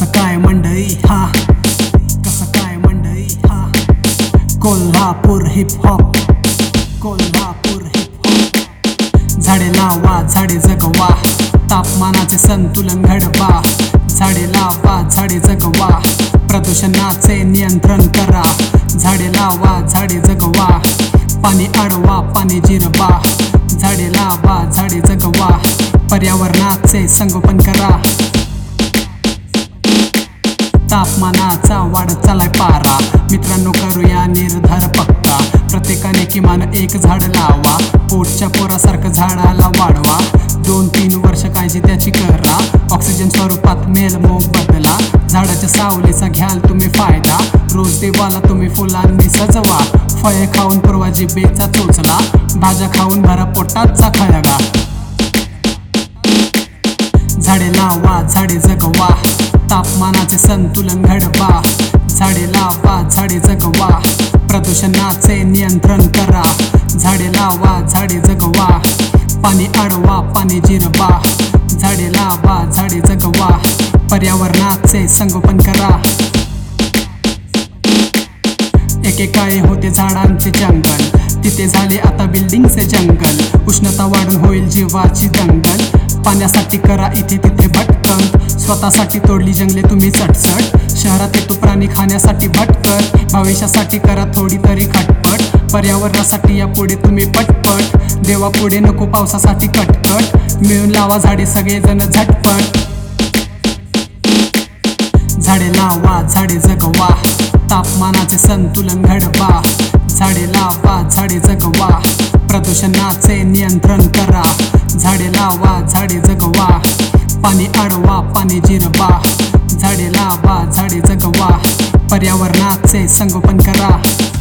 कसं काय मंडळी हा, कसं काय मंडळी हा, Kolhapur hip hop, Kolhapur hip hop. झाडे लावा झाडे जगवा, तापमानाचे संतुलन घडवा. झाडे लावा झाडे जगवा, प्रदूषणाचे नियंत्रण करा. झाडे लावा झाडे जगवा, पाणी अडवा पाणी जिरवा. झाडे लावा झाडे जगवा, पर्यावरणाचे संगोपन करा. तापमानाचा वाढत चालाय पारा, मित्रांनो करूया निर्धार पक्का. प्रत्येकाने किमान एक झाड लावा, पोटच्या पोरासारखं झाडाला वाढवा. 2-3 वर्ष काळजी त्याची करा, ऑक्सिजन स्वरूपात मेलमोग बदला. झाडाच्या सावलीचा घ्याल तुम्ही फायदा, रोज देवाला तुम्ही फुलांनी सजवा. फळे खाऊन पुरवा जिभेचा चोचला, भाज्या खाऊन भरा पोटाचा खळगा. झाडे लावा झाडे जगवा, तापमानाचे संतुलन घडवा. झाडे लावा झाडे जगवा, प्रदूषणाचे नियंत्रण करा. झाडे लावा झाडे जगवा, पाणी अडवा पाणी जिरवा. झाडे लावा झाडे जगवा, पर्यावरणाचे संगोपन करा. एकेकाळी होते झाडांचे जंगल, तिथे झाले आता बिल्डिंगचे जंगल. उष्णता वाढून होईल जीवाची दंगल, पाण्यासाठी करा इथे तिथे भटकन. स्वतःसाठी तोडली जंगले तुम्ही चटचट, शहरात येतो प्राणी खाण्यासाठी भटकन. भविष्यासाठी करा थोडी तरी खटपट, पर्यावरणासाठी या पुढे तुम्ही पटपट. देवा पुढे नको पावसासाठी कटकट, मिळून लावा झाडे सगळेजण झटपट. झाडे लावा झाडे जगवा, तापमानाचे संतुलन घडवा. झाडे लावा झाडे जगवा, प्रदूषणाचे नियंत्रण करा. झाडे लावा झाडे जगवा, पाणी अडवा पाणी जिरवा. झाडे लावा झाडे जगवा, पर्यावरणाचे संगोपन करा.